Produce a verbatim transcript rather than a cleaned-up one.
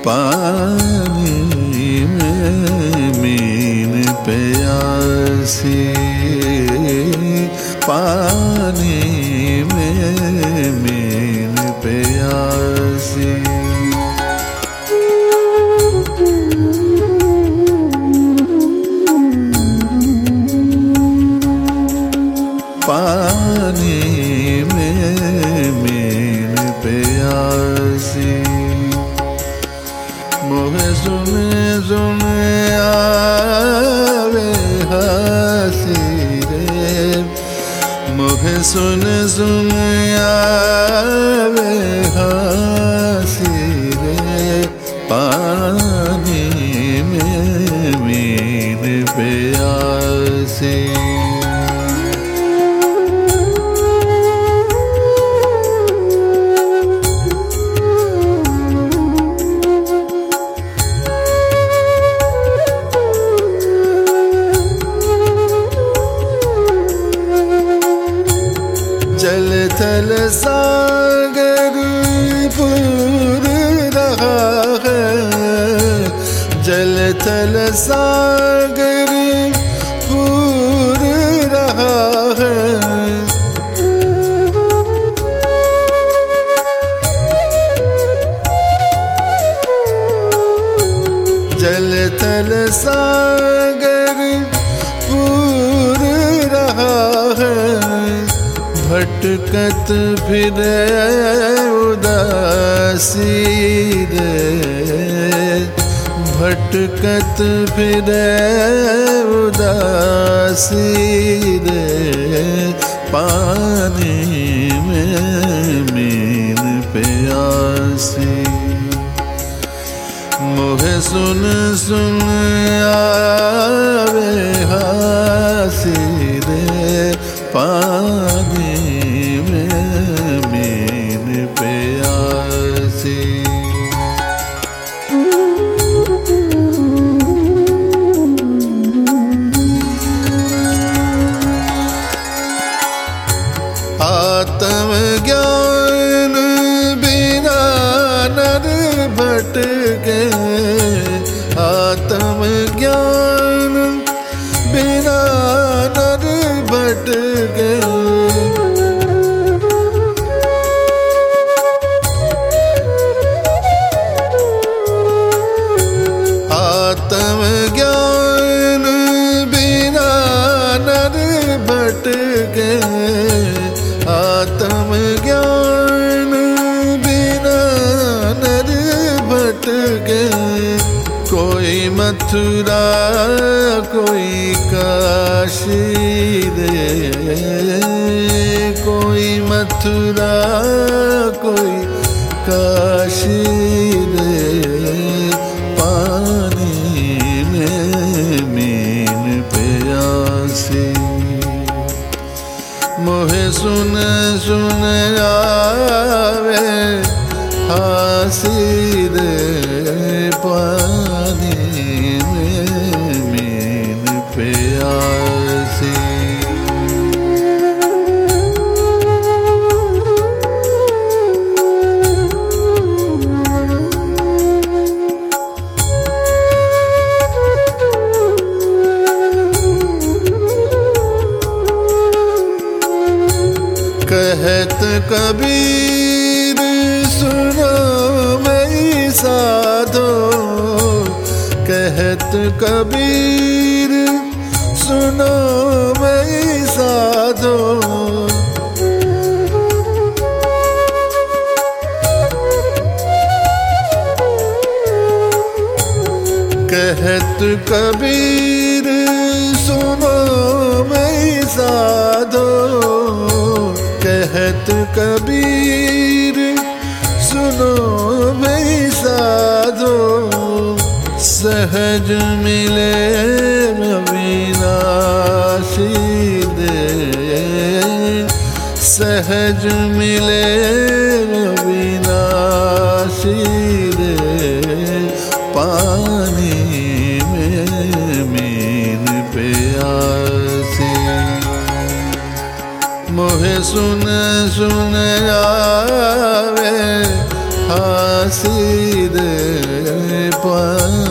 पानी में मीन प्यासी, पानी में मीन प्यासी। पानी में मीन प्यासी। मोहे सुने सुने आवे हंसी रे, मोहे सुने सुने आवे हंसी रे, पानी में मीन प्यासी। जल थल सागर पूर रहा है, जल थल सागर पूर रहा है। जल थल सागर पूर रहा है, भटकत फिरे उदासी रे, भटकत फिरे उदासी रे, पानी में मीन प्यासी। मोहे सुन सुन आवे हंसी रे, पानी में मीन प्यासी। आत्म ज्ञान बिना नर भटके, आत्म ज्ञान बिना नर भटके। आत्म ज्ञान बिना नर भटके, आत्म ज्ञान बिना नर भटके। कोई मथुरा कोई काशी रे, कोई मथुरा कोई काशी रे, पानी में मीन प्यासी। मोहे सुन सुन आवे हंसी रे, पानी में मीन प्यासी। कहत कबीर सुनो मैं साधो, कहत कबीर सुनो मैं साधो। कहत कबीर सुनो मैं साधो, कहत कबीर सुनो मैं साधो। सहज मिले अविनाशी दे, सहज मिले अविनाशी दे, पानी में मीन प्यासी। मोहे सुन सुन आवे फांसी दे, फांसी